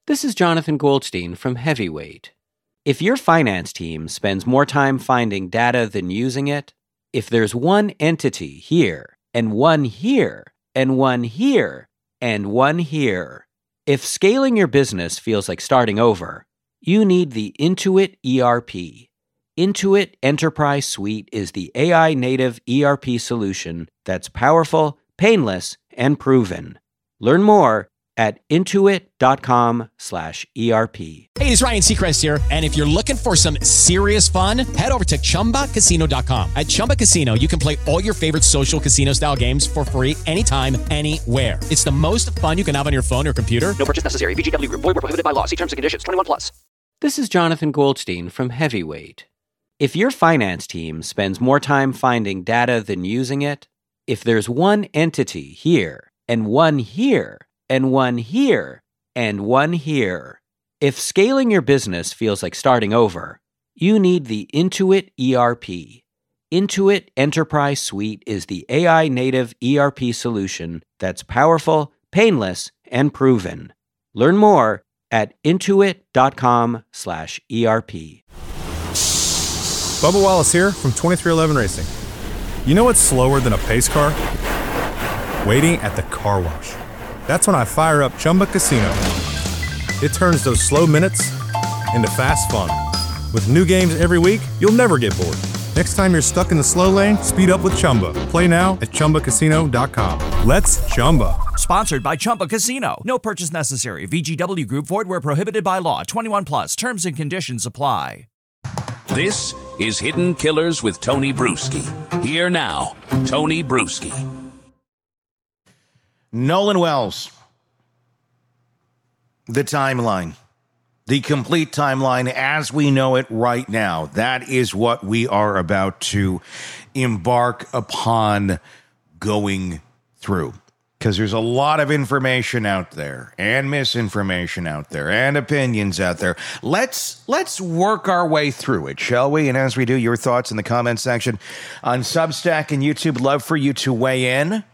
This is Jonathan Goldstein from Heavyweight. If your finance team spends more time finding data than using it, if there's one entity here, and one here, and one here, and one here, if scaling your business feels like starting over, you need the Intuit ERP. Intuit Enterprise Suite is the AI-native ERP solution that's powerful, painless, and proven. Learn more at intuit.com/ERP. Hey, it's Ryan Seacrest here, and if you're looking for some serious fun, head over to ChumbaCasino.com. At Chumba Casino, you can play all your favorite social casino-style games for free anytime, anywhere. It's the most fun you can have on your phone or computer. No purchase necessary. VGW Group. Void where prohibited by law. See terms and conditions. 21+. This is Jonathan Goldstein from Heavyweight. If your finance team spends more time finding data than using it, if there's one entity here, and one here, and one here, and one here, if scaling your business feels like starting over, you need the Intuit ERP. Intuit Enterprise Suite is the AI-native ERP solution that's powerful, painless, and proven. Learn more at intuit.com/ERP. Bubba Wallace here from 2311 Racing. You know what's slower than a pace car? Waiting at the car wash. That's when I fire up Chumba Casino. It turns those slow minutes into fast fun. With new games every week, you'll never get bored. Next time you're stuck in the slow lane, speed up with Chumba. Play now at ChumbaCasino.com. Let's Chumba. Sponsored by Chumba Casino. No purchase necessary. VGW Group. Void where prohibited by law. 21+. Terms and conditions apply. This is Hidden Killers with Tony Bruschi. Here now, Tony Bruschi. Nolan Wells. The timeline. The complete timeline as we know it right now. That is what we are about to embark upon going through. Because there's a lot of information out there and misinformation out there and opinions out there. Let's work our way through it, shall we? And as we do, your thoughts in the comment section on Substack and YouTube. Love for you to weigh in.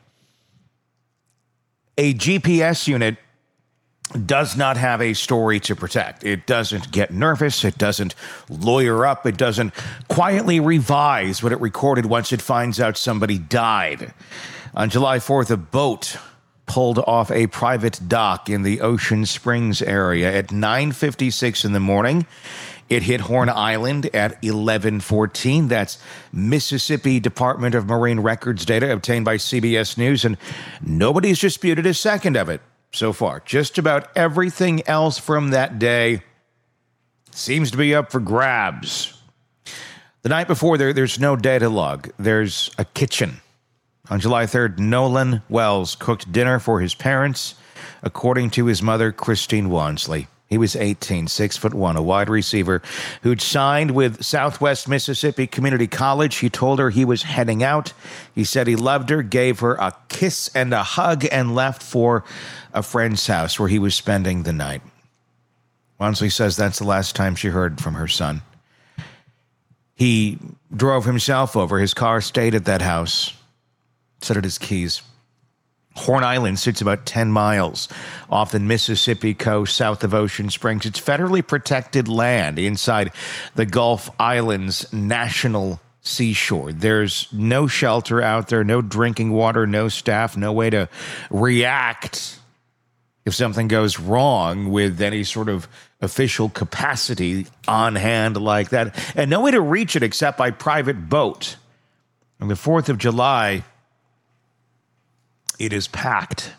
A GPS unit does not have a story to protect. It doesn't get nervous. It doesn't lawyer up. It doesn't quietly revise what it recorded once it finds out somebody died. On July 4th, a boat pulled off a private dock in the Ocean Springs area at 9:56 in the morning. It hit Horn Island at 11:14. That's Mississippi Department of Marine Records data obtained by CBS News, and nobody's disputed a second of it so far. Just about everything else from that day seems to be up for grabs. The night before, there's no data log. There's a kitchen. On July 3rd, Nolan Wells cooked dinner for his parents, according to his mother, Christine Wansley. He was 18, 6'1", a wide receiver who'd signed with Southwest Mississippi Community College. He told her he was heading out. He said he loved her, gave her a kiss and a hug, and left for a friend's house where he was spending the night. Wansley says that's the last time she heard from her son. He drove himself over. His car stayed at that house, set at his keys. Horn Island sits about 10 miles off the Mississippi coast south of Ocean Springs. It's federally protected land inside the Gulf Islands National Seashore. There's no shelter out there, no drinking water, no staff, no way to react if something goes wrong with any sort of official capacity on hand like that. And no way to reach it except by private boat. On the 4th of July, it is packed.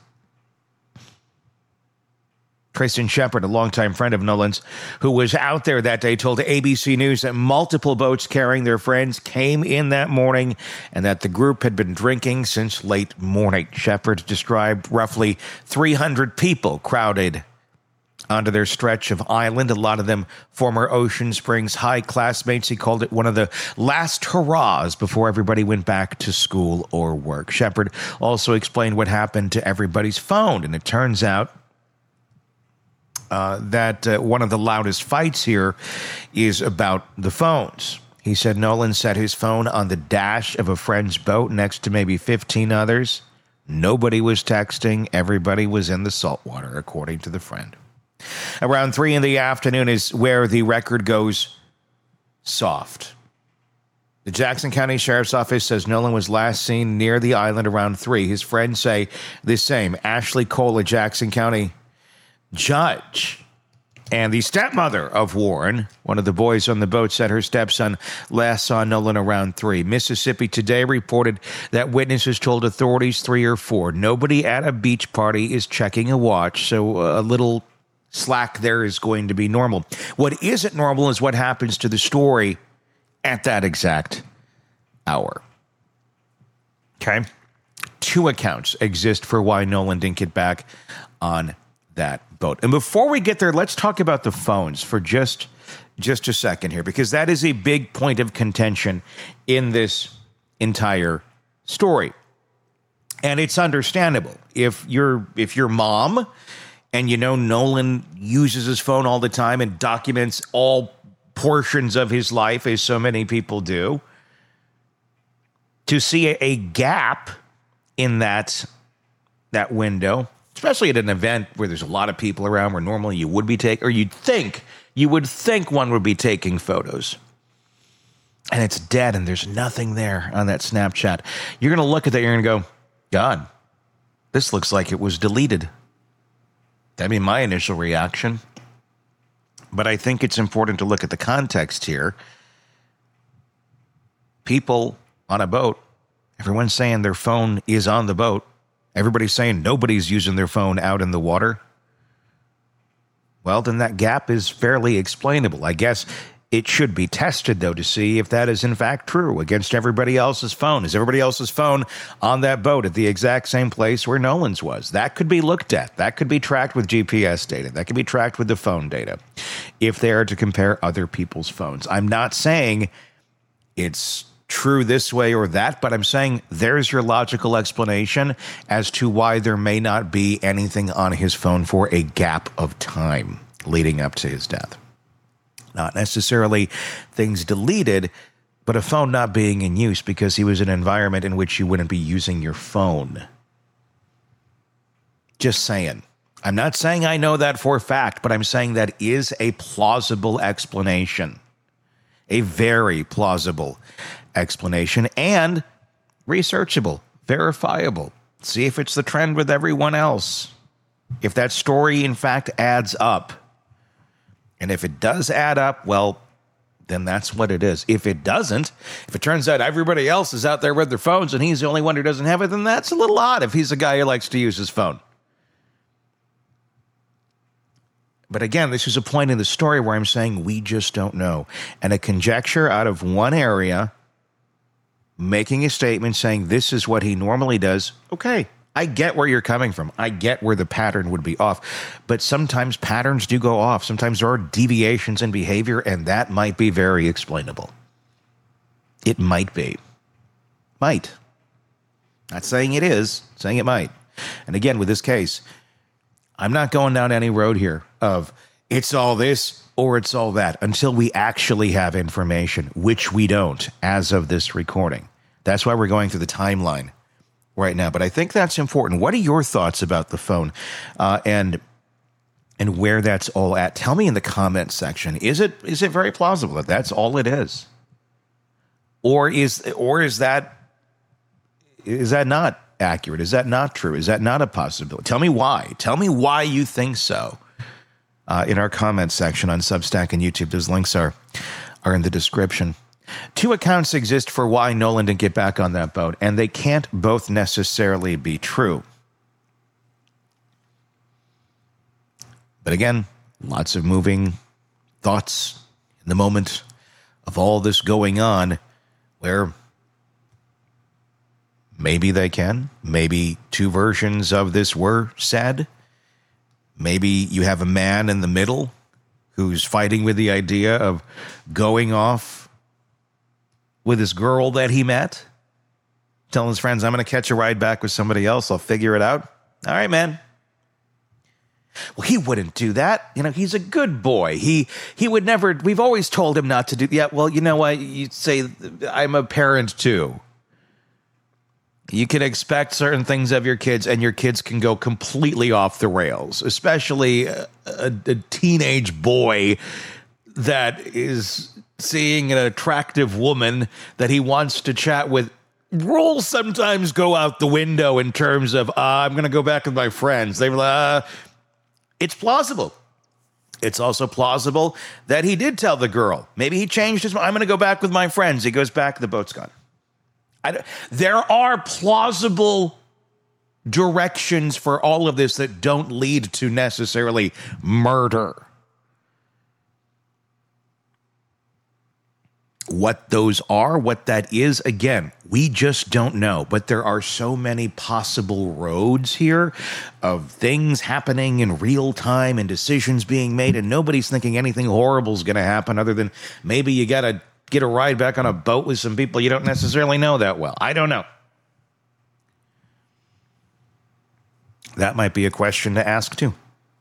Trayston Shepard, a longtime friend of Nolan's, who was out there that day, told ABC News that multiple boats carrying their friends came in that morning and that the group had been drinking since late morning. Shepard described roughly 300 people crowded onto their stretch of island, a lot of them former Ocean Springs High classmates. He called it one of the last hurrahs before everybody went back to school or work. Shepard also explained what happened to everybody's phone, and it turns out that one of the loudest fights here is about the phones. He said Nolan set his phone on the dash of a friend's boat next to maybe 15 others. Nobody was texting. Everybody was in the saltwater, according to the friend. Around 3 in the afternoon is where the record goes soft. The Jackson County Sheriff's Office says Nolan was last seen near the island around 3. His friends say the same. Ashley Cole, a Jackson County judge, and the stepmother of Warren, one of the boys on the boat, said her stepson last saw Nolan around 3. Mississippi Today reported that witnesses told authorities 3 or 4. Nobody at a beach party is checking a watch, so a little slack there is going to be normal. What isn't normal is what happens to the story at that exact hour. Okay? 2 accounts exist for why Nolan didn't get back on that boat. And before we get there, let's talk about the phones for just a second here, because that is a big point of contention in this entire story. And it's understandable. If you're mom and you know Nolan uses his phone all the time and documents all portions of his life, as so many people do, to see a gap in that window, especially at an event where there's a lot of people around, where normally you would be taking, or you would think one would be taking photos, and it's dead and there's nothing there on that Snapchat. You're going to look at that, you're going to go, God, this looks like it was deleted. That'd be my initial reaction. But I think it's important to look at the context here. People on a boat, everyone's saying their phone is on the boat. Everybody's saying nobody's using their phone out in the water. Well, then that gap is fairly explainable. I guess it should be tested, though, to see if that is in fact true against everybody else's phone. Is everybody else's phone on that boat at the exact same place where Nolan's was? That could be looked at. That could be tracked with GPS data. That could be tracked with the phone data if they are to compare other people's phones. I'm not saying it's true this way or that, but I'm saying there's your logical explanation as to why there may not be anything on his phone for a gap of time leading up to his death. Not necessarily things deleted, but a phone not being in use because he was in an environment in which you wouldn't be using your phone. Just saying. I'm not saying I know that for a fact, but I'm saying that is a plausible explanation. A very plausible explanation, and researchable, verifiable. See if it's the trend with everyone else. If that story, in fact, adds up. And if it does add up, well, then that's what it is. If it doesn't, if it turns out everybody else is out there with their phones and he's the only one who doesn't have it, then that's a little odd if he's a guy who likes to use his phone. But again, this is a point in the story where I'm saying we just don't know. And a conjecture out of one area, making a statement saying this is what he normally does, okay, I get where you're coming from. I get where the pattern would be off. But sometimes patterns do go off. Sometimes there are deviations in behavior, and that might be very explainable. It might be. Might. Not saying it is, saying it might. And again, with this case, I'm not going down any road here of it's all this or it's all that until we actually have information, which we don't as of this recording. That's why we're going through the timeline right now. But I think that's important. What are your thoughts about the phone and where that's all at? Tell me in the comments section. Is it very plausible that that's all it is? Or is that not accurate? Is that not true? Is that not a possibility? Tell me why. Tell me why you think so. In our comments section on Substack and YouTube, those links are in the description. 2 accounts exist for why Nolan didn't get back on that boat, and they can't both necessarily be true. But again, lots of moving thoughts in the moment of all this going on, where maybe they can. Maybe 2 versions of this were said. Maybe you have a man in the middle who's fighting with the idea of going off with his girl that he met, telling his friends, I'm going to catch a ride back with somebody else. I'll figure it out. All right, man. Well, he wouldn't do that. You know, he's a good boy. He would never, we've always told him not to do, yeah, well, you know what? You'd say, I'm a parent too. You can expect certain things of your kids, and your kids can go completely off the rails, especially a teenage boy that is seeing an attractive woman that he wants to chat with. Rules sometimes go out the window in terms of, I'm going to go back with my friends. They were it's plausible. It's also plausible that he did tell the girl. Maybe he changed his mind. I'm going to go back with my friends. He goes back, the boat's gone. There are plausible directions for all of this that don't lead to necessarily murder. What those are, what that is, again, we just don't know. But there are so many possible roads here of things happening in real time and decisions being made, and nobody's thinking anything horrible is going to happen other than maybe you got to get a ride back on a boat with some people you don't necessarily know that well. I don't know. That might be a question to ask, too.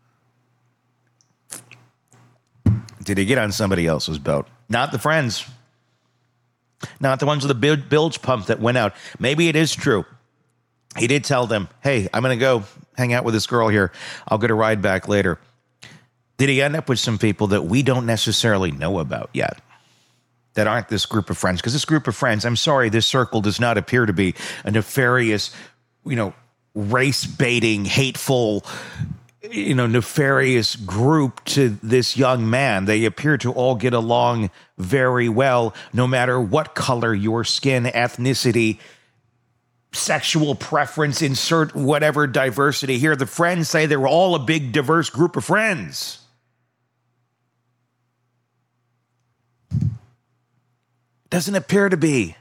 Did he get on somebody else's boat? Not the friends. Not the ones with the bilge pump that went out. Maybe it is true. He did tell them, hey, I'm going to go hang out with this girl here. I'll get a ride back later. Did he end up with some people that we don't necessarily know about yet? That aren't this group of friends? Because this group of friends, I'm sorry, this circle does not appear to be a nefarious, race-baiting, hateful, nefarious group to this young man. They appear to all get along very well, no matter what color your skin, ethnicity, sexual preference, insert whatever diversity here. The friends say they were all a big, diverse group of friends. Doesn't appear to be,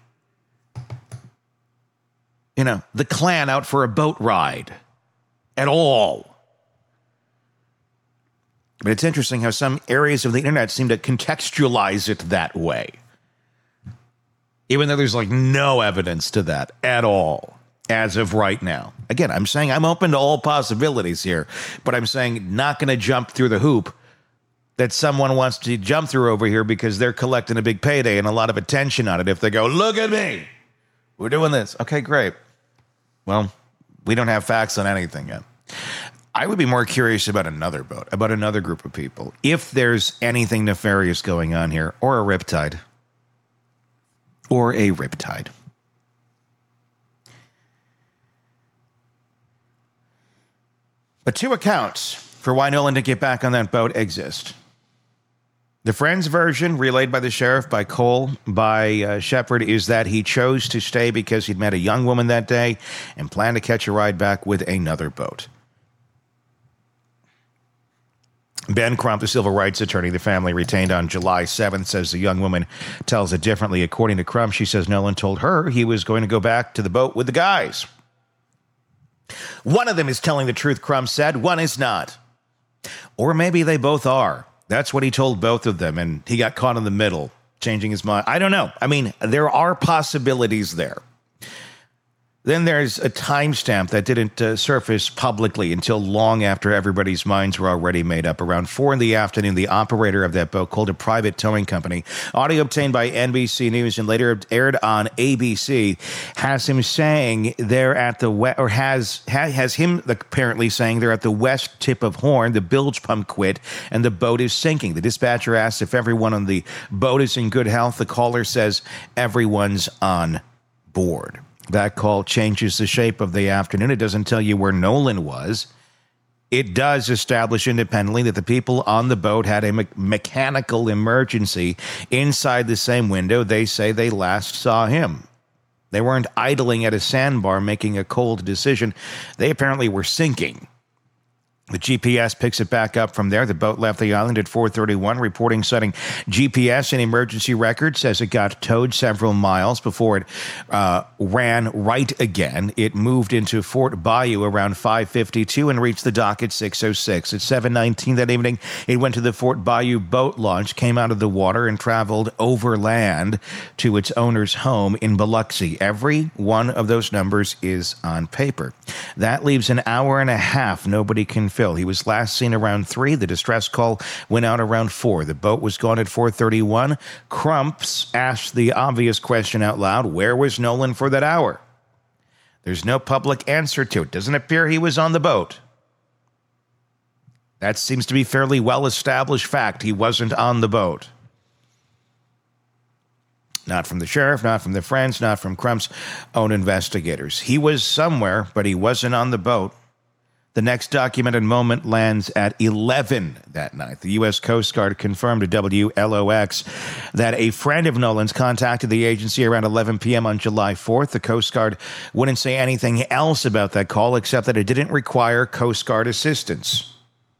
the clan out for a boat ride at all. But it's interesting how some areas of the internet seem to contextualize it that way. Even though there's no evidence to that at all as of right now. Again, I'm saying I'm open to all possibilities here, but I'm saying not going to jump through the hoop that someone wants to jump through over here because they're collecting a big payday and a lot of attention on it. If they go, look at me, we're doing this. Okay, great. Well, we don't have facts on anything yet. I would be more curious about another boat, about another group of people. If there's anything nefarious going on here, or a riptide. Or a riptide. But two accounts for why Nolan didn't get back on that boat exist. The friend's version, relayed by the sheriff, by Cole, by Shepard, is that he chose to stay because he'd met a young woman that day and planned to catch a ride back with another boat. Ben Crump, the civil rights attorney the family retained on July 7th, says the young woman tells it differently. According to Crump, she says Nolan told her he was going to go back to the boat with the guys. One of them is telling the truth, Crump said. One is not. Or maybe they both are. That's what he told both of them, and he got caught in the middle, changing his mind. I don't know. I mean, there are possibilities there. Then there's a timestamp that didn't surface publicly until long after everybody's minds were already made up. Around 4 p.m, the operator of that boat called a private towing company. Audio obtained by NBC News and later aired on ABC has him saying they're at the has him apparently saying they're at the west tip of Horn. The bilge pump quit and the boat is sinking. The dispatcher asks if everyone on the boat is in good health. The caller says everyone's on board. That call changes the shape of the afternoon. It doesn't tell you where Nolan was. It does establish independently that the people on the boat had a mechanical emergency inside the same window they say they last saw him. They weren't idling at a sandbar making a cold decision. They apparently were sinking. The GPS picks it back up from there. The boat left the island at 4:31. Reporting citing GPS and emergency records says it got towed several miles before it ran right again. It moved into Fort Bayou around 5:52 and reached the dock at 6:06. At 7:19 that evening, it went to the Fort Bayou boat launch, came out of the water, and traveled overland to its owner's home in Biloxi. Every one of those numbers is on paper. That leaves an hour and a half nobody can fill. He was last seen around 3. The distress call went out around 4. The boat was gone at 4:31. Crumps asked the obvious question out loud, where was Nolan for that hour? There's no public answer to it. Doesn't appear he was on the boat. That seems to be fairly well-established fact. He wasn't on the boat. Not from the sheriff, not from the friends, not from Crump's own investigators. He was somewhere, but he wasn't on the boat. The next documented moment lands at 11 that night. The U.S. Coast Guard confirmed to WLOX that a friend of Nolan's contacted the agency around 11 p.m. on July 4th. The Coast Guard wouldn't say anything else about that call except that it didn't require Coast Guard assistance.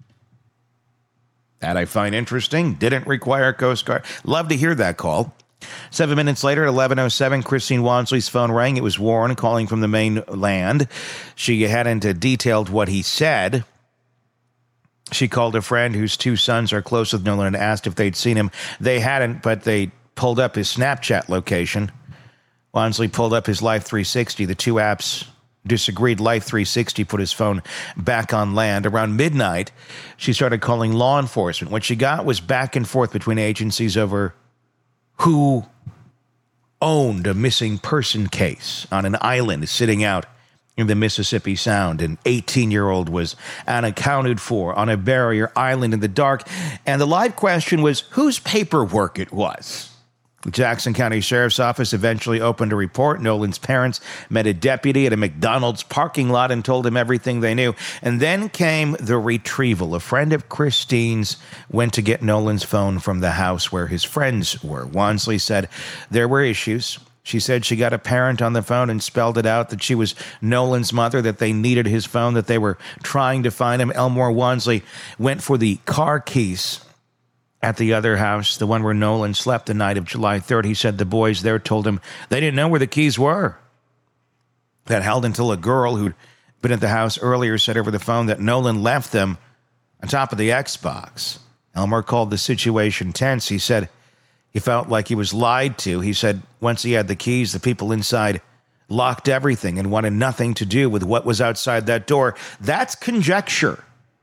That I find interesting. Didn't require Coast Guard. Love to hear that call. 7 minutes later, at 11:07, Christine Wansley's phone rang. It was Warren calling from the mainland. She hadn't detailed what he said. She called a friend whose two sons are close with Nolan and asked if they'd seen him. They hadn't, but they pulled up his Snapchat location. Wansley pulled up his Life 360. The two apps disagreed. Life 360 put his phone back on land. Around midnight, she started calling law enforcement. What she got was back and forth between agencies over who owned a missing person case on an island sitting out in the Mississippi Sound. An 18-year-old was unaccounted for on a barrier island in the dark. And the live question was whose paperwork it was. The Jackson County Sheriff's Office eventually opened a report. Nolan's parents met a deputy at a McDonald's parking lot and told him everything they knew. And then came the retrieval. A friend of Christine's went to get Nolan's phone from the house where his friends were. Wansley said there were issues. She said she got a parent on the phone and spelled it out that she was Nolan's mother, that they needed his phone, that they were trying to find him. Elmore Wansley went for the car keys at the other house, the one where Nolan slept the night of July 3rd. He said the boys there told him they didn't know where the keys were. That held until a girl who'd been at the house earlier said over the phone that Nolan left them on top of the Xbox. Elmer called the situation tense. He said he felt like he was lied to. He said once he had the keys, the people inside locked everything and wanted nothing to do with what was outside that door. That's conjecture.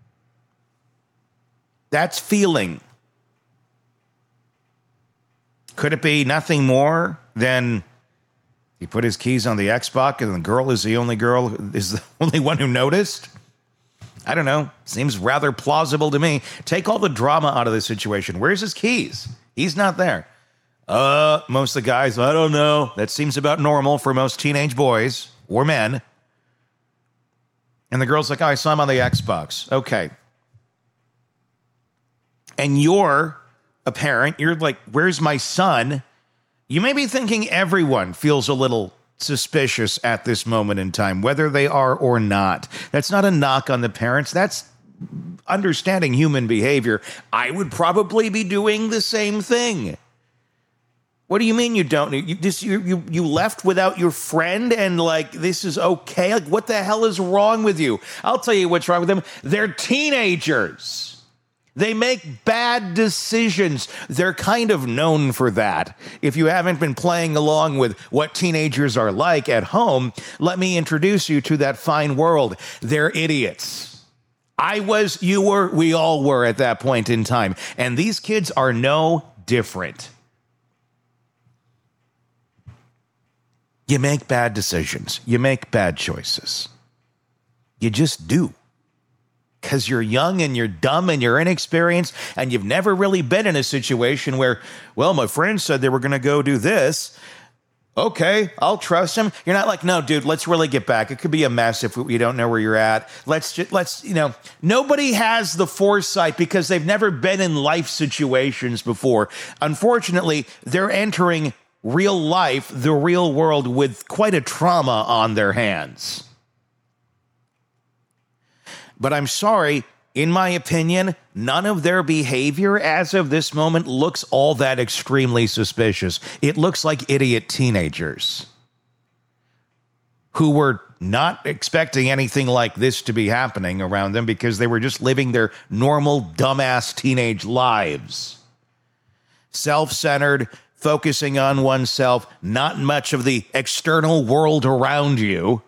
That's feeling. Could it be nothing more than he put his keys on the Xbox and the girl is the only one who noticed? I don't know. Seems rather plausible to me. Take all the drama out of the situation. Where's his keys? He's not there. Most of the guys, I don't know. That seems about normal for most teenage boys or men. And the girl's like, I saw him on the Xbox. Okay. And you're a parent, you're like, where's my son? You may be thinking everyone feels a little suspicious at this moment in time, whether they are or not. That's not a knock on the parents. That's understanding human behavior. I would probably be doing the same thing. What do you mean you don't? You left without your friend and like, this is okay? Like, what the hell is wrong with you? I'll tell you what's wrong with them. They're teenagers. They make bad decisions. They're kind of known for that. If you haven't been playing along with what teenagers are like at home, let me introduce you to that fine world. They're idiots. I was, you were, we all were at that point in time. And these kids are no different. You make bad decisions. You make bad choices. You just do. Because you're young and you're dumb and you're inexperienced and you've never really been in a situation where, well, my friend said they were going to go do this. Okay, I'll trust him. You're not like, no, dude, let's really get back. It could be a mess if we don't know where you're at. Nobody has the foresight because they've never been in life situations before. Unfortunately, they're entering real life, the real world, with quite a trauma on their hands. But I'm sorry, in my opinion, none of their behavior as of this moment looks all that extremely suspicious. It looks like idiot teenagers who were not expecting anything like this to be happening around them because they were just living their normal, dumbass teenage lives. Self-centered, focusing on oneself, not much of the external world around you.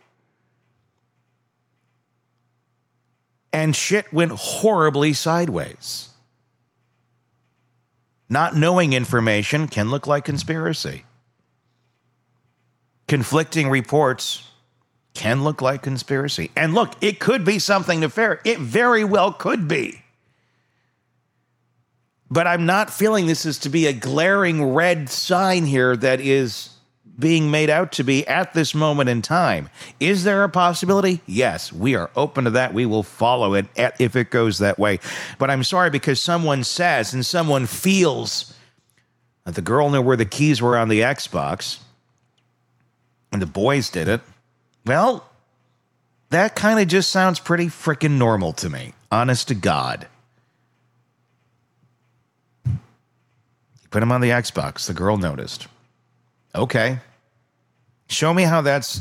And shit went horribly sideways. Not knowing information can look like conspiracy. Conflicting reports can look like conspiracy. And look, it could be something nefarious. It very well could be. But I'm not feeling this is to be a glaring red sign here that is being made out to be at this moment in time. Is there a possibility? Yes, we are open to that. We will follow it if it goes that way. But I'm sorry, because someone says and someone feels that the girl knew where the keys were on the Xbox and the boys did it. Well, that kind of just sounds pretty freaking normal to me. Honest to God. You put him on the Xbox. The girl noticed. Okay. Show me how that's...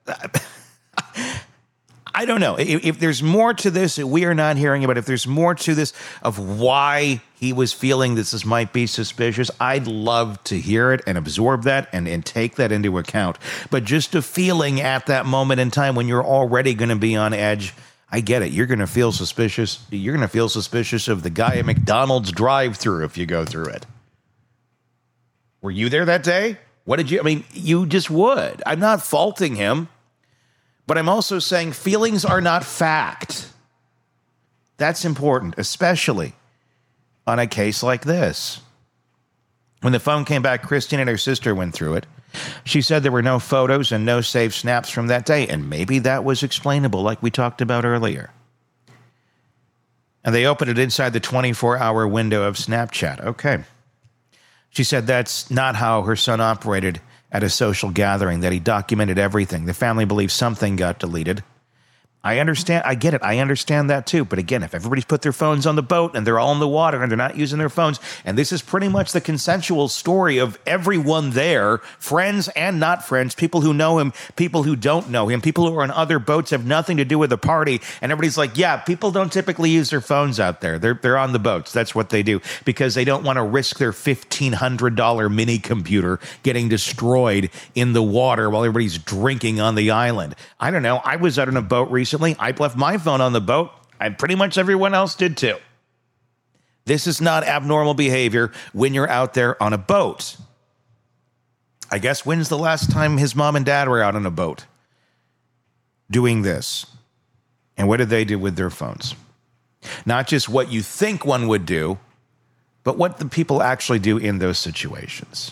I don't know. If there's more to this that we are not hearing about, if there's more to this of why he was feeling this might be suspicious, I'd love to hear it and absorb that and take that into account. But just a feeling at that moment in time when you're already going to be on edge, I get it. You're going to feel suspicious. You're going to feel suspicious of the guy at McDonald's drive-thru if you go through it. Were you there that day? What did you... I mean, you just would. I'm not faulting him. But I'm also saying feelings are not fact. That's important, especially on a case like this. When the phone came back, Christine and her sister went through it. She said there were no photos and no saved snaps from that day, and maybe that was explainable, like we talked about earlier. And they opened it inside the 24-hour window of Snapchat. Okay. She said that's not how her son operated at a social gathering, that he documented everything. The family believes something got deleted. I understand. I get it. I understand that too. But again, if everybody's put their phones on the boat and they're all in the water and they're not using their phones, and this is pretty much the consensual story of everyone there, friends and not friends, people who know him, people who don't know him, people who are on other boats have nothing to do with the party. And everybody's like, yeah, people don't typically use their phones out there. They're on the boats. That's what they do because they don't want to risk their $1,500 mini computer getting destroyed in the water while everybody's drinking on the island. I don't know. I was out on a boat recently. I left my phone on the boat, and pretty much everyone else did too. This is not abnormal behavior when you're out there on a boat. I guess when's the last time his mom and dad were out on a boat doing this? And what did they do with their phones? Not just what you think one would do, but what the people actually do in those situations.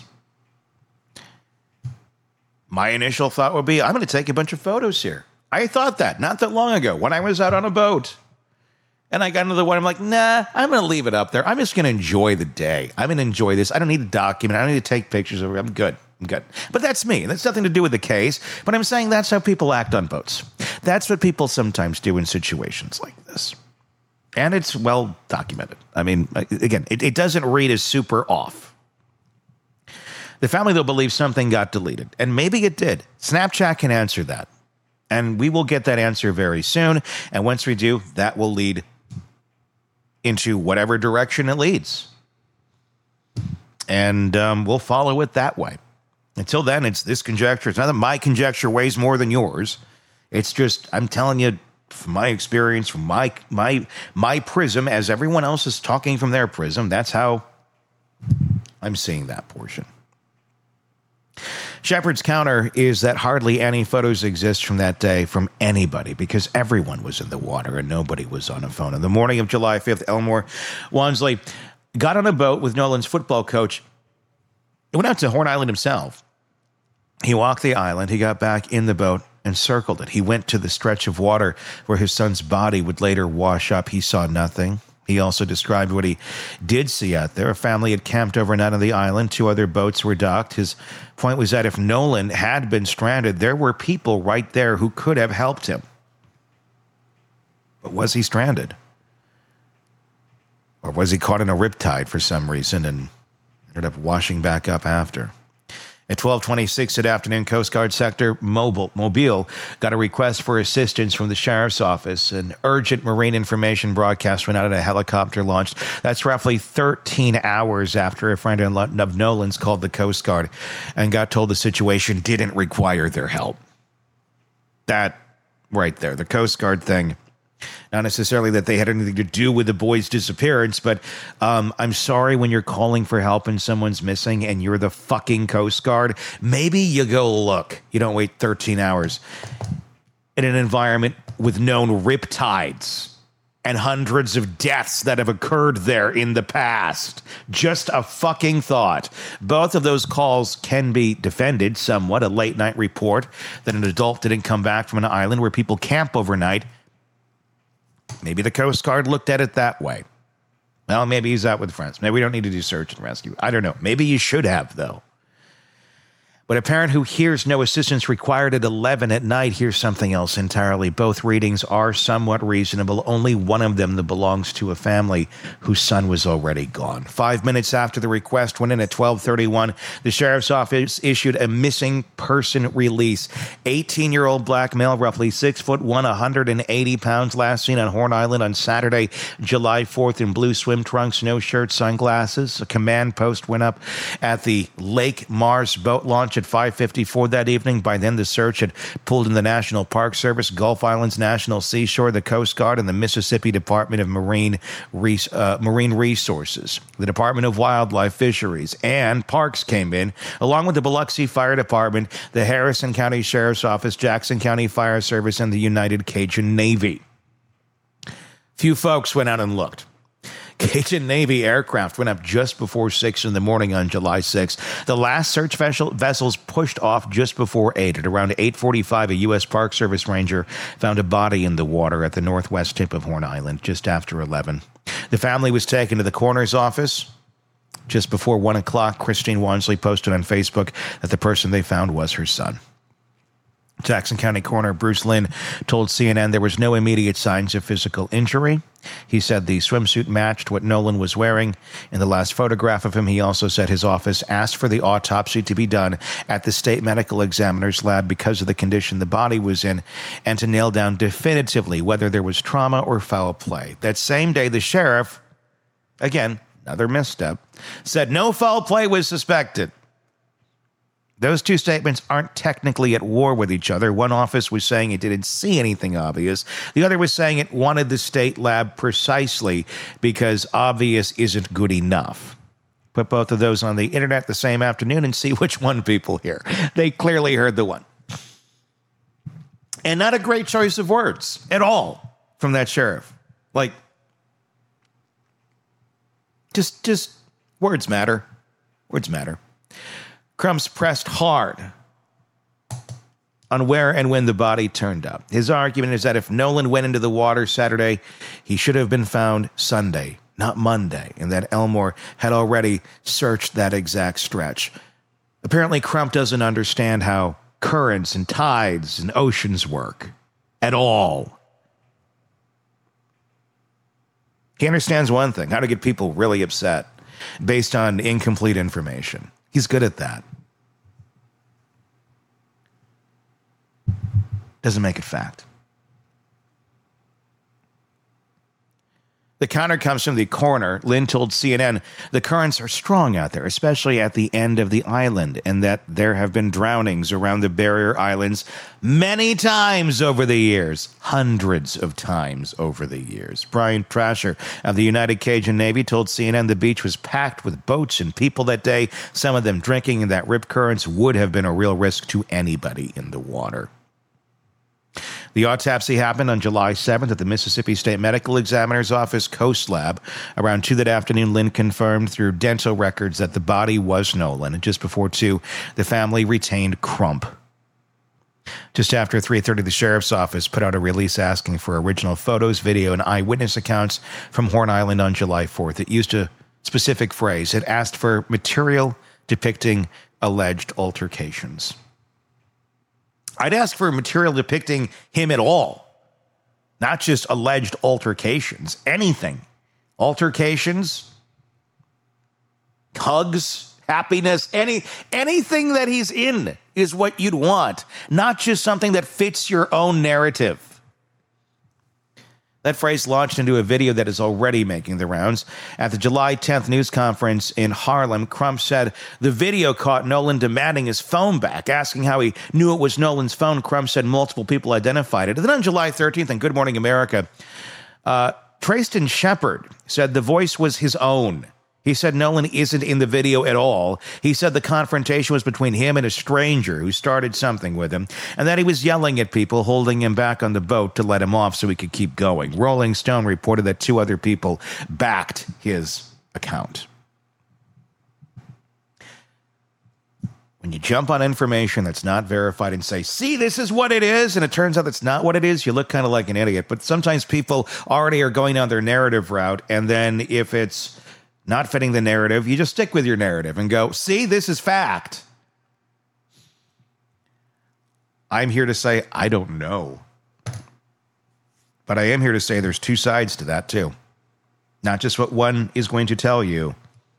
My initial thought would be, I'm going to take a bunch of photos here. I thought that not that long ago when I was out on a boat. And I got into the one, I'm like, nah, I'm going to leave it up there. I'm just going to enjoy the day. I'm going to enjoy this. I don't need to document. I don't need to take pictures of it. I'm good. But that's me. That's nothing to do with the case. But I'm saying that's how people act on boats. That's what people sometimes do in situations like this. And it's well documented. I mean, again, it doesn't read as super off. The family, though, believes something got deleted. And maybe it did. Snapchat can answer that. And we will get that answer very soon. And once we do, that will lead into whatever direction it leads. And we'll follow it that way. Until then, it's this conjecture. It's not that my conjecture weighs more than yours. It's just, I'm telling you, from my experience, from my prism, as everyone else is talking from their prism, that's how I'm seeing that portion. Shepard's counter is that hardly any photos exist from that day from anybody because everyone was in the water and nobody was on a phone. On the morning of July 5th, Elmore Wansley got on a boat with Nolan's football coach. He went out to Horn Island himself. He walked the island. He got back in the boat and circled it. He went to the stretch of water where his son's body would later wash up. He saw nothing. He also described what he did see out there. A family had camped overnight on the island. 2 other boats were docked. His point was that if Nolan had been stranded, there were people right there who could have helped him. But was he stranded? Or was he caught in a riptide for some reason and ended up washing back up after? At 12:26 that afternoon, Coast Guard Sector Mobile got a request for assistance from the Sheriff's Office. An urgent marine information broadcast went out at a helicopter launched. That's roughly 13 hours after a friend of Nolan's called the Coast Guard and got told the situation didn't require their help. That right there, the Coast Guard thing. Not necessarily that they had anything to do with the boy's disappearance, but I'm sorry when you're calling for help and someone's missing and you're the fucking Coast Guard. Maybe you go look. You don't wait 13 hours. in an environment with known riptides and hundreds of deaths that have occurred there in the past. Just a fucking thought. Both of those calls can be defended somewhat. A late night report that an adult didn't come back from an island where people camp overnight. Maybe the Coast Guard looked at it that way. Well, maybe he's out with friends. Maybe we don't need to do search and rescue. I don't know. Maybe you should have, though. But a parent who hears no assistance required at 11 at night hears something else entirely. Both readings are somewhat reasonable. Only one of them that belongs to a family whose son was already gone. 5 minutes after the request went in at 12:31, the sheriff's office issued a missing person release. 18-year-old black male, roughly 6'1", 180 pounds, last seen on Horn Island on Saturday, July 4th in blue swim trunks, no shirt, sunglasses. A command post went up at the Lake Mars boat launch at 5:54 that evening. By then, the search had pulled in the National Park Service, Gulf Islands National Seashore, the Coast Guard, and the Mississippi Department of Marine Resources. The Department of Wildlife, Fisheries, and Parks came in, along with the Biloxi Fire Department, the Harrison County Sheriff's Office, Jackson County Fire Service, and the United Cajun Navy. Few folks went out and looked. Cajun Navy aircraft went up just before 6 in the morning on July 6. The last search vessels pushed off just before 8. At around 8:45, a U.S. Park Service ranger found a body in the water at the northwest tip of Horn Island just after 11. The family was taken to the coroner's office. Just before 1 o'clock, Christine Wansley posted on Facebook that the person they found was her son. Jackson County Coroner Bruce Lynn told CNN there was no immediate signs of physical injury. He said the swimsuit matched what Nolan was wearing. In the last photograph of him, he also said his office asked for the autopsy to be done at the state medical examiner's lab because of the condition the body was in and to nail down definitively whether there was trauma or foul play. That same day, the sheriff, again, another misstep, said no foul play was suspected. Those two statements aren't technically at war with each other. One office was saying it didn't see anything obvious. The other was saying it wanted the state lab precisely because obvious isn't good enough. Put both of those on the internet the same afternoon and see which one people hear. They clearly heard the one. And not a great choice of words at all from that sheriff. Like, just words matter. Words matter. Crumps pressed hard on where and when the body turned up. His argument is that if Nolan went into the water Saturday, he should have been found Sunday, not Monday, and that Elmore had already searched that exact stretch. Apparently, Crump doesn't understand how currents and tides and oceans work at all. He understands one thing, how to get people really upset based on incomplete information. He's good at that. Doesn't make it fact. The counter comes from the coroner. Lynn told CNN the currents are strong out there, especially at the end of the island, and that there have been drownings around the barrier islands many times over the years. Hundreds of times over the years. Brian Trasher of the United Cajun Navy told CNN the beach was packed with boats and people that day, some of them drinking, and that rip currents would have been a real risk to anybody in the water. The autopsy happened on July 7th at the Mississippi State Medical Examiner's Office Coast Lab. Around 2 that afternoon, Lynn confirmed through dental records that the body was Nolan. And just before 2, the family retained Crump. Just after 3:30, the sheriff's office put out a release asking for original photos, video, and eyewitness accounts from Horn Island on July 4th. It used a specific phrase. It asked for material depicting alleged altercations. I'd ask for material depicting him at all, not just alleged altercations, anything. Altercations, hugs, happiness, anything that he's in is what you'd want, not just something that fits your own narrative. That phrase launched into a video that is already making the rounds. At the July 10th news conference in Harlem, Crump said the video caught Nolan demanding his phone back, asking how he knew it was Nolan's phone. Crump said multiple people identified it. And then on July 13th in Good Morning America, Trayston Shepard said the voice was his own. He said Nolan isn't in the video at all. He said the confrontation was between him and a stranger who started something with him, and that he was yelling at people, holding him back on the boat to let him off so he could keep going. Rolling Stone reported that 2 other people backed his account. When you jump on information that's not verified and say, see, this is what it is, and it turns out that's not what it is, you look kind of like an idiot. But sometimes people already are going down their narrative route, and then if it's not fitting the narrative, you just stick with your narrative and go, see, this is fact. I'm here to say, I don't know. But I am here to say there's 2 sides to that, too. Not just what one is going to tell you.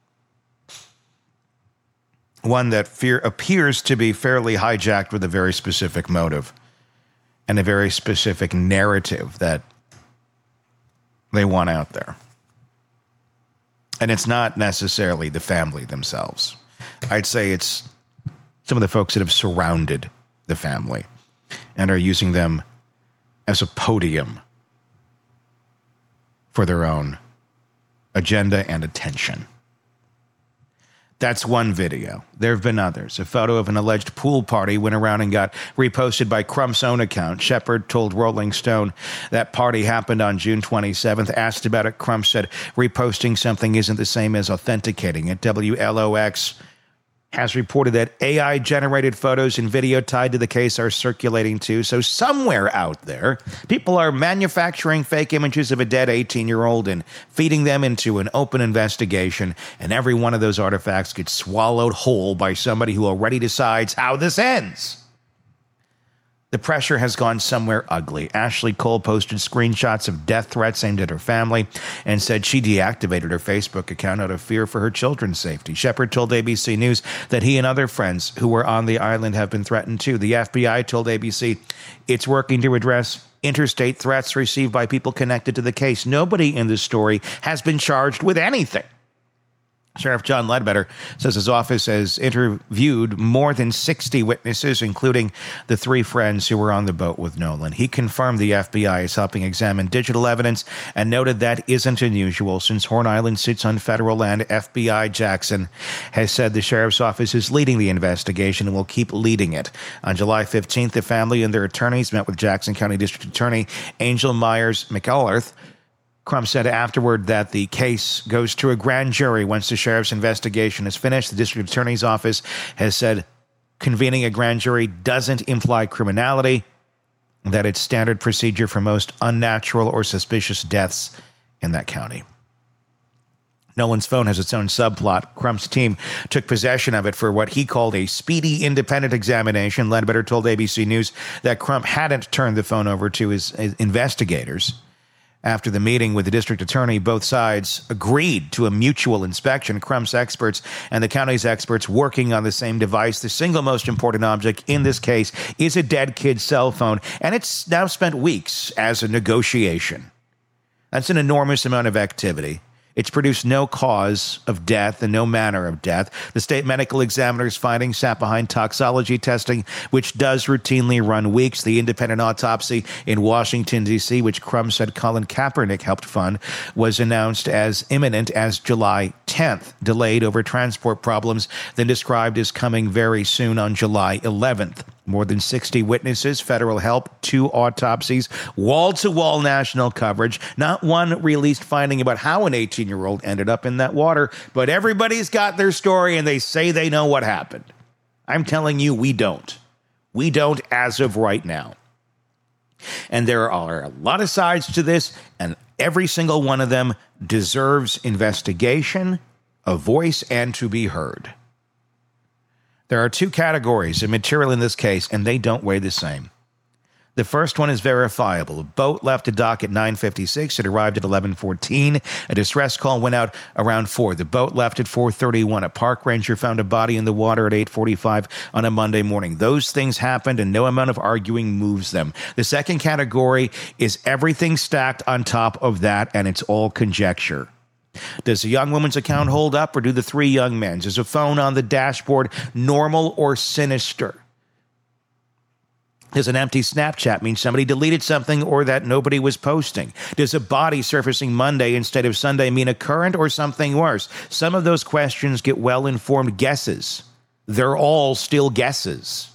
One that appears to be fairly hijacked with a very specific motive and a very specific narrative that they want out there. And it's not necessarily the family themselves. I'd say it's some of the folks that have surrounded the family and are using them as a podium for their own agenda and attention. That's one video. There have been others. A photo of an alleged pool party went around and got reposted by Crump's own account. Shepard told Rolling Stone that party happened on June 27th. Asked about it, Crump said reposting something isn't the same as authenticating it. WLOX has reported that AI-generated photos and video tied to the case are circulating too. So somewhere out there, people are manufacturing fake images of a dead 18-year-old and feeding them into an open investigation, and every one of those artifacts gets swallowed whole by somebody who already decides how this ends. The pressure has gone somewhere ugly. Ashley Cole posted screenshots of death threats aimed at her family and said she deactivated her Facebook account out of fear for her children's safety. Shepard told ABC News that he and other friends who were on the island have been threatened too. The FBI told ABC it's working to address interstate threats received by people connected to the case. Nobody in this story has been charged with anything. Sheriff John Ledbetter says his office has interviewed more than 60 witnesses, including the 3 friends who were on the boat with Nolan. He confirmed the FBI is helping examine digital evidence and noted that isn't unusual. Since Horn Island sits on federal land, FBI Jackson has said the sheriff's office is leading the investigation and will keep leading it. On July 15th, the family and their attorneys met with Jackson County District Attorney Angel Myers McElrath. Crump said afterward that the case goes to a grand jury once the sheriff's investigation is finished. The district attorney's office has said convening a grand jury doesn't imply criminality, that it's standard procedure for most unnatural or suspicious deaths in that county. Nolan's phone has its own subplot. Crump's team took possession of it for what he called a speedy independent examination. Ledbetter told ABC News that Crump hadn't turned the phone over to his investigators. After the meeting with the district attorney, both sides agreed to a mutual inspection. Crump's experts and the county's experts working on the same device. The single most important object in this case is a dead kid's cell phone, and it's now spent weeks as a negotiation. That's an enormous amount of activity. It's produced no cause of death and no manner of death. The state medical examiner's findings sat behind toxology testing, which does routinely run weeks. The independent autopsy in Washington, D.C., which Crump said Colin Kaepernick helped fund, was announced as imminent as July 10th, delayed over transport problems, then described as coming very soon on July 11th. More than 60 witnesses, federal help, 2 autopsies, wall-to-wall national coverage, not one released finding about how an 18-year-old ended up in that water, but everybody's got their story and they say they know what happened. I'm telling you, we don't. We don't as of right now. And there are a lot of sides to this, and every single one of them deserves investigation, a voice, and to be heard. There are 2 categories of material in this case, and they don't weigh the same. The first one is verifiable. A boat left a dock at 9:56. It arrived at 11:14. A distress call went out around 4. The boat left at 4:31. A park ranger found a body in the water at 8:45 on a Monday morning. Those things happened, and no amount of arguing moves them. The second category is everything stacked on top of that, and it's all conjecture. Does the young woman's account hold up, or do the 3 young men's? Is a phone on the dashboard normal or sinister? Does an empty Snapchat mean somebody deleted something or that nobody was posting? Does a body surfacing Monday instead of Sunday mean a current or something worse? Some of those questions get well-informed guesses. They're all still guesses.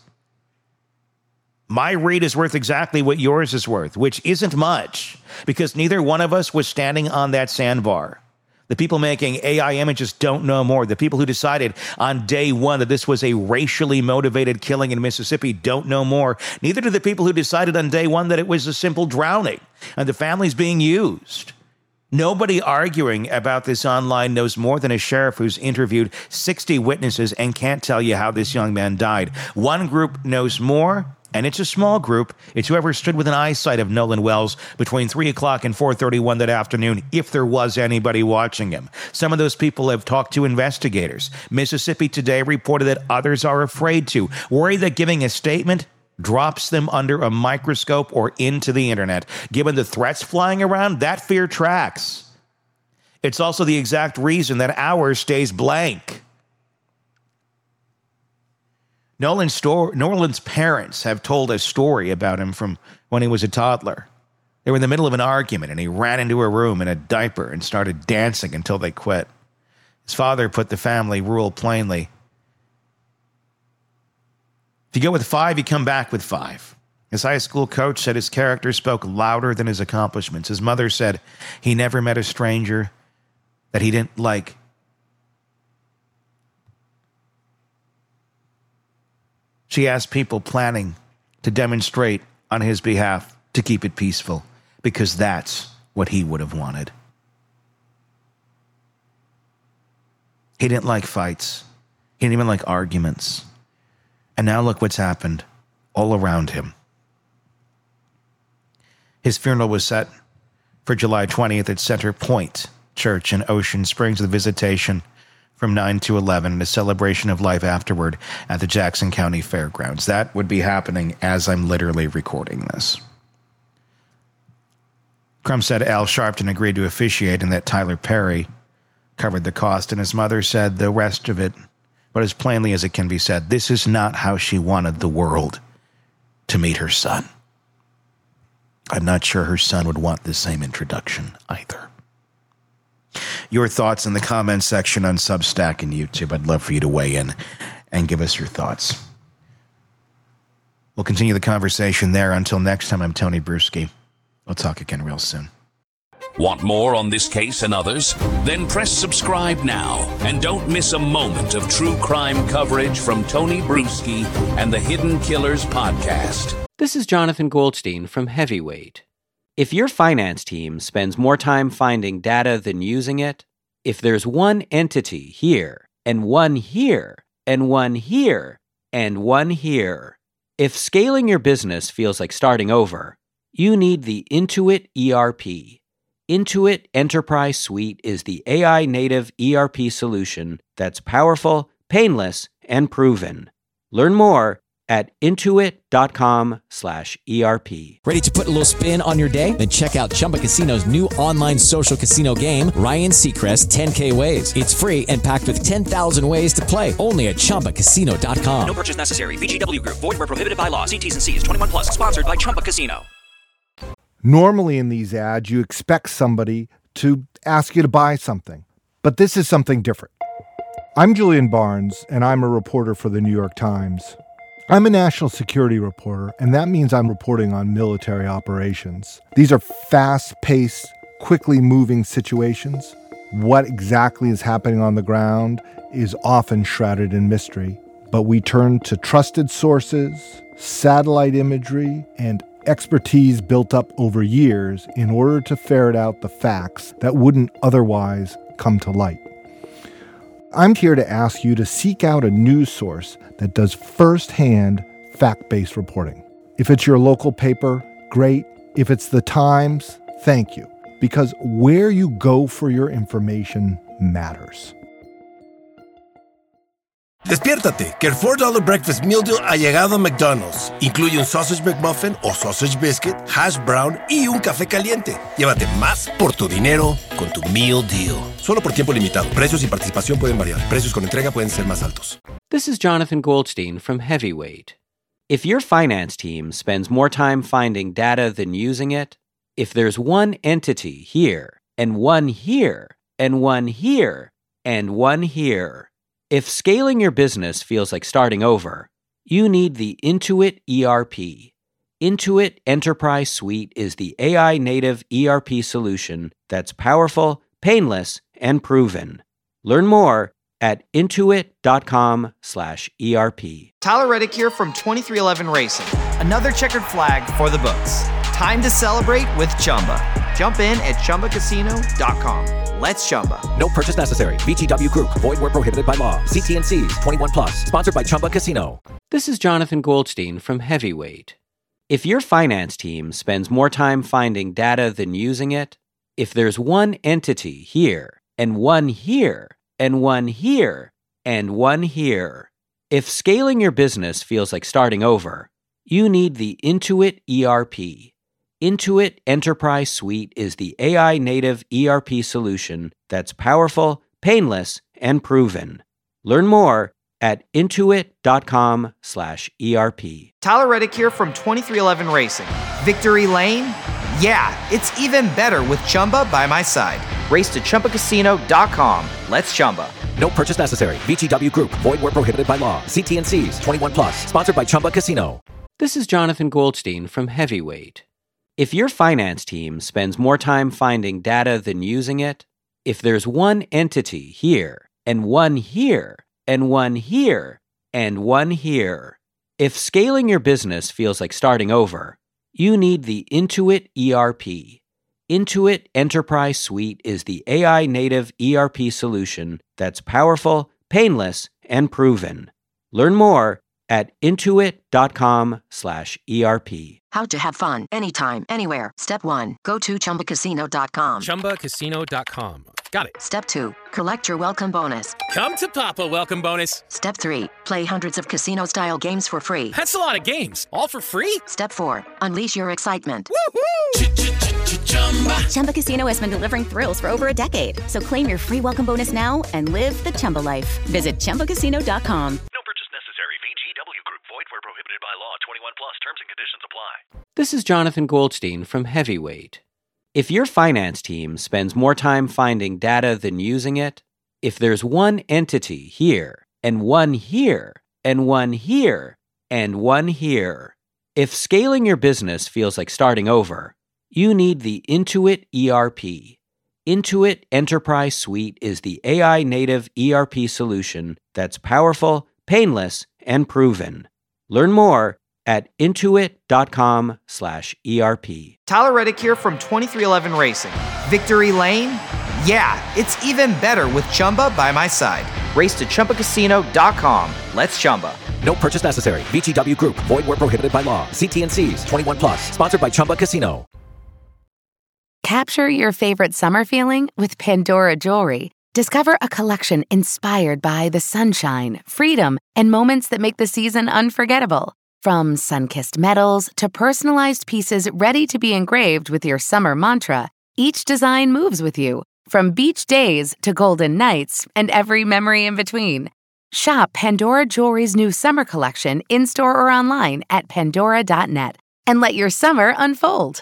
My read is worth exactly what yours is worth, which isn't much, because neither one of us was standing on that sandbar. The people making AI images don't know more. The people who decided on day one that this was a racially motivated killing in Mississippi don't know more. Neither do the people who decided on day one that it was a simple drowning and the families being used. Nobody arguing about this online knows more than a sheriff who's interviewed 60 witnesses and can't tell you how this young man died. One group knows more, and it's a small group. It's whoever stood within eyesight of Nolan Wells between 3 o'clock and 4:31 that afternoon, if there was anybody watching him. Some of those people have talked to investigators. Mississippi Today reported that others are afraid to, worried that giving a statement drops them under a microscope or into the internet. Given the threats flying around, that fear tracks. It's also the exact reason that ours stays blank. Nolan's parents have told a story about him from when he was a toddler. They were in the middle of an argument, and he ran into a room in a diaper and started dancing until they quit. His father put the family rule plainly. If you go with 5, you come back with 5. His high school coach said his character spoke louder than his accomplishments. His mother said he never met a stranger that he didn't like. She asked people planning to demonstrate on his behalf to keep it peaceful, because that's what he would have wanted. He didn't like fights. He didn't even like arguments. And now look what's happened all around him. His funeral was set for July 20th at Center Point Church in Ocean Springs, with visitation from 9 to 11, and a celebration of life afterward at the Jackson County Fairgrounds. That would be happening as I'm literally recording this. Crum said Al Sharpton agreed to officiate and that Tyler Perry covered the cost, and his mother said the rest of it, but as plainly as it can be said, this is not how she wanted the world to meet her son. I'm not sure her son would want the same introduction either. Your thoughts in the comments section on Substack and YouTube. I'd love for you to weigh in and give us your thoughts. We'll continue the conversation there. Until next time, I'm Tony Bruschi. We'll talk again real soon. Want more on this case and others? Then press subscribe now and don't miss a moment of true crime coverage from Tony Bruschi and the Hidden Killers podcast. This is Jonathan Goldstein from Heavyweight. If your finance team spends more time finding data than using it, if there's one entity here, and one here, and one here, and one here, if scaling your business feels like starting over, you need the Intuit ERP. Intuit Enterprise Suite is the AI-native ERP solution that's powerful, painless, and proven. Learn more at intuit.com/ERP. Ready to put a little spin on your day? Then check out Chumba Casino's new online social casino game, Ryan Seacrest 10K Ways. It's free and packed with 10,000 ways to play, only at ChumbaCasino.com. No purchase necessary. VGW Group. Void where prohibited by law. See T's and C's. 21 plus. Sponsored by Chumba Casino. Normally in these ads, you expect somebody to ask you to buy something. But this is something different. I'm Julian Barnes, and I'm a reporter for the New York Times. I'm a national security reporter, and that means I'm reporting on military operations. These are fast-paced, quickly moving situations. What exactly is happening on the ground is often shrouded in mystery, but we turn to trusted sources, satellite imagery, and expertise built up over years in order to ferret out the facts that wouldn't otherwise come to light. I'm here to ask you to seek out a news source that does first-hand, fact-based reporting. If it's your local paper, great. If it's the Times, thank you. Because where you go for your information matters. Despiértate, que el $4 Breakfast Meal Deal ha llegado a McDonald's. Incluye un Sausage McMuffin o Sausage Biscuit, Hash Brown y un café caliente. Llévate más por tu dinero con tu Meal Deal. Solo por tiempo limitado. Precios y participación pueden variar. Precios con entrega pueden ser más altos. This is Jonathan Goldstein from Heavyweight. If your finance team spends more time finding data than using it, if there's one entity here, and one here, and one here, and one here, if scaling your business feels like starting over, you need the Intuit ERP. Intuit Enterprise Suite is the AI-native ERP solution that's powerful, painless, and proven. Learn more at intuit.com/ERP. Tyler Reddick here from 23XI Racing. Another checkered flag for the books. Time to celebrate with Chumba. Jump in at ChumbaCasino.com. Let's Chumba. No purchase necessary. VGW Group. Void where prohibited by law. See T&Cs. 21+. Sponsored by Chumba Casino. This is Jonathan Goldstein from Heavyweight. If your finance team spends more time finding data than using it, if there's one entity here, and one here, and one here, and one here, if scaling your business feels like starting over, you need the Intuit ERP. Intuit Enterprise Suite is the AI-native ERP solution that's powerful, painless, and proven. Learn more at intuit.com/ERP. Tyler Reddick here from 23XI Racing. Victory Lane? Yeah, it's even better with Chumba by my side. Race to ChumbaCasino.com. Let's Chumba. No purchase necessary. VGW Group. Void where prohibited by law. See T&Cs. 21+. Sponsored by Chumba Casino. This is Jonathan Goldstein from Heavyweight. If your finance team spends more time finding data than using it, if there's one entity here, and one here, and one here, and one here, if scaling your business feels like starting over, you need the Intuit ERP. Intuit Enterprise Suite is the AI-native ERP solution that's powerful, painless, and proven. Learn more at intuit.com/ERP. How to have fun anytime, anywhere. Step 1. Go to ChumbaCasino.com. ChumbaCasino.com. Got it. Step 2. Collect your welcome bonus. Come to Papa welcome bonus. Step 3. Play hundreds of casino-style games for free. That's a lot of games. All for free? Step 4. Unleash your excitement. Woohoo! Chumba Casino has been delivering thrills for over a decade. So claim your free welcome bonus now and live the Chumba life. Visit ChumbaCasino.com. No purchase necessary. VGW Group. Void where prohibited by law. 21+. Terms and conditions apply. This is Jonathan Goldstein from Heavyweight. If your finance team spends more time finding data than using it, if there's one entity here, and one here, and one here, and one here, if scaling your business feels like starting over, you need the Intuit ERP. Intuit Enterprise Suite is the AI-native ERP solution that's powerful, painless, and proven. Learn more at intuit.com/ERP. Tyler Reddick here from 23XI Racing. Victory Lane? Yeah, it's even better with Chumba by my side. Race to ChumbaCasino.com. Let's Chumba. No purchase necessary. VGW Group. Void where prohibited by law. See T&Cs. 21+. Sponsored by Chumba Casino. Capture your favorite summer feeling with Pandora Jewelry. Discover a collection inspired by the sunshine, freedom, and moments that make the season unforgettable. From sun-kissed metals to personalized pieces ready to be engraved with your summer mantra, each design moves with you, from beach days to golden nights and every memory in between. Shop Pandora Jewelry's new summer collection in-store or online at pandora.net and let your summer unfold.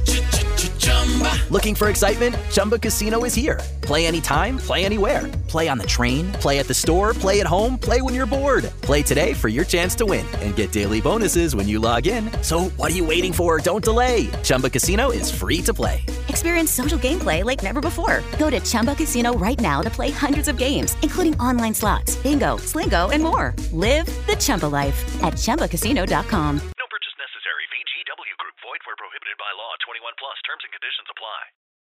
Looking for excitement? Chumba Casino is here. Play anytime, play anywhere. Play on the train, play at the store, play at home, play when you're bored. Play today for your chance to win and get daily bonuses when you log in. So what are you waiting for? Don't delay. Chumba Casino is free to play. Experience social gameplay like never before. Go to Chumba Casino right now to play hundreds of games, including online slots, bingo, Slingo, and more. Live the Chumba life at ChumbaCasino.com.